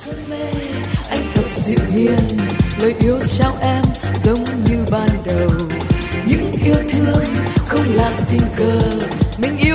mê anh thật dịu hiền, lời yêu trao em giống như ban đầu, những yêu thương không là tình cờ, mình yêu